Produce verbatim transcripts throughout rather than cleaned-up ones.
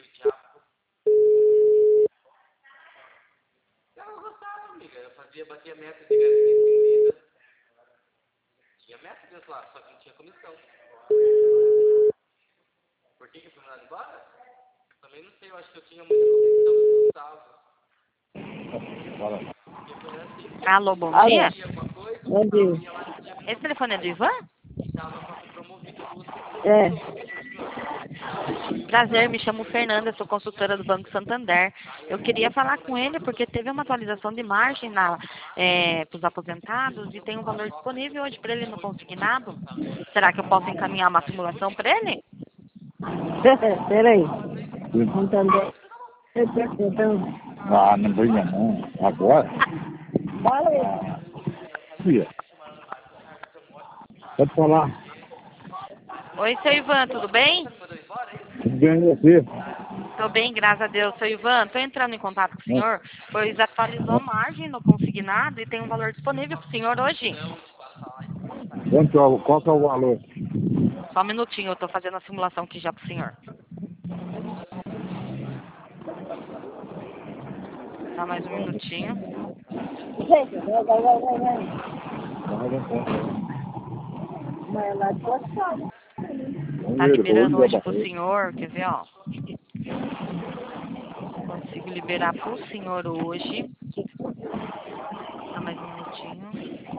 o diabo. Eu gostava, amiga. Eu fazia, batia meta de gasolina. Tinha meta deles lá, só que não tinha comissão. Por que que eu fui mandado embora? Também não sei, eu acho que eu tinha muita comissão do Gustavo. Alô, bom Alô. dia. Bom dia. Esse telefone é do Ivan? É. Prazer, me chamo Fernanda, sou consultora do Banco Santander. Eu queria falar com ele porque teve uma atualização de margem na, é, para os aposentados e tem um valor disponível hoje para ele no consignado. Será que eu posso encaminhar uma simulação para ele? Peraí. Santander. Então, Ah, não brinca não. Agora? fala aí. Filha. Pode falar. Oi, seu Ivan, tudo bem? Tudo bem você? Estou bem, graças a Deus. Seu Ivan, estou entrando em contato com o senhor, pois atualizou a margem no consignado e tem um valor disponível para o senhor hoje. Quanto é o- qual que é o valor? Só um minutinho, eu estou fazendo a simulação aqui já para o senhor. Só mais um minutinho. Vai, vai, vai, vai, vai. Vai lá, pode falar. Tá liberando hoje pro senhor, quer ver, ó. Consigo liberar pro senhor hoje. Só mais um minutinho.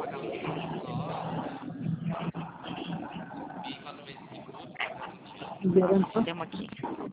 Temos aqui.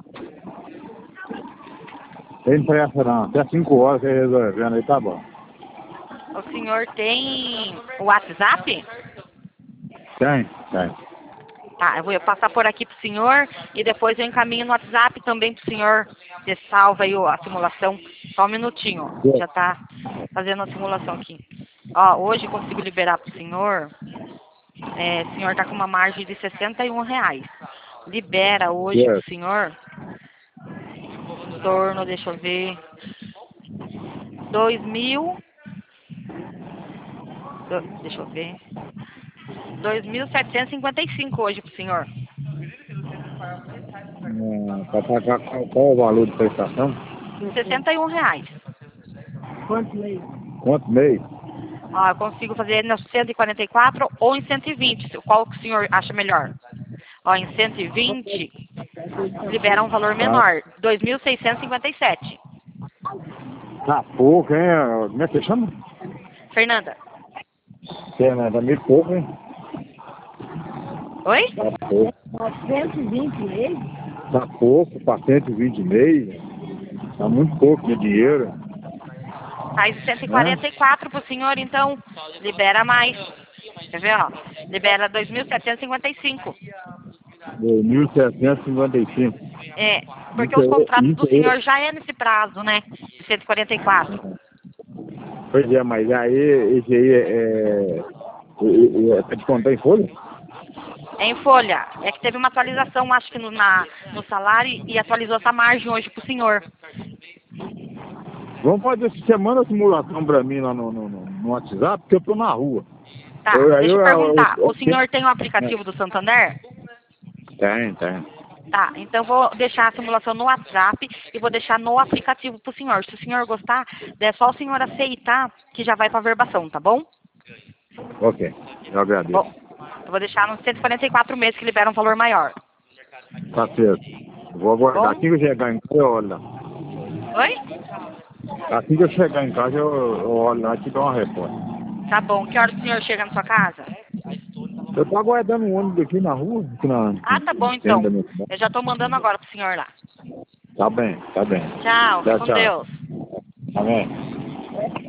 Tem pressa não. Até cinco horas você resolvendo aí, tá bom. O senhor tem o WhatsApp? Tem? Tem. Tá, eu vou passar por aqui pro senhor e depois eu encaminho no WhatsApp também pro senhor ter salva aí a simulação. Só um minutinho, ó. Já tá fazendo a simulação aqui. Ó, hoje eu consigo liberar pro senhor. É, o senhor tá com uma margem de sessenta e um reais. Libera hoje pro senhor. Em torno, deixa eu ver. Dois mil. do- Deixa eu ver. Dois mil setecentos e cinquenta e cinco hoje pro senhor. Hum, pra pagar qual, qual é o valor de prestação? Sessenta e um reais. Quanto mês? Quanto mês? Ó, eu consigo fazer no cento e quarenta e quatro ou em cento e vinte. Qual que o senhor acha melhor? Ó, em cento e vinte, libera um valor menor. Dois mil seiscentos e cinquenta e sete. Tá pouco, hein? Como é que você chama? Fernanda. É, né? Tá meio pouco, hein? Oi? Tá pouco. novecentos e vinte mês? Tá pouco, pra cento e vinte meses. Tá muito pouco de dinheiro. Faz cento e quarenta e quatro pro senhor, então libera mais. Quer ver, ó? Libera dois mil setecentos e cinquenta e cinco. dois mil setecentos e cinquenta e cinco. É, porque os contratos do senhor já é nesse prazo, né? De cento e quarenta e quatro. Pois é, mas aí esse aí é, é, é, é pra descontar em folha? É em folha. É que teve uma atualização, acho que no, na, no salário, e atualizou essa margem hoje pro senhor. Vamos fazer, você manda a simulação pra mim lá no, no, no, no WhatsApp, porque eu tô na rua. Tá, Eu- aí deixa eu eu- perguntar. eu- eu- O senhor tem o aplicativo do Santander? Tem, tem. Tá, então vou deixar a simulação no WhatsApp e vou deixar no aplicativo pro senhor. Se o senhor gostar, é só o senhor aceitar que já vai pra verbação, tá bom? Ok, eu agradeço. Bom, eu vou deixar nos cento e quarenta e quatro meses que libera um valor maior. Tá certo. Vou aguardar. Bom? Assim que eu chegar em casa, eu olho lá. Oi? Assim que eu chegar em casa, eu, eu olho lá e te dou uma resposta. Tá bom. Que hora o senhor chega na sua casa? Eu tô aguardando um ônibus aqui na rua. Aqui na, Ah, tá bom então. Eu já tô mandando agora pro senhor lá. Tá bem, tá bem. Tchau, Tchau, com tchau. Deus. Tá bem.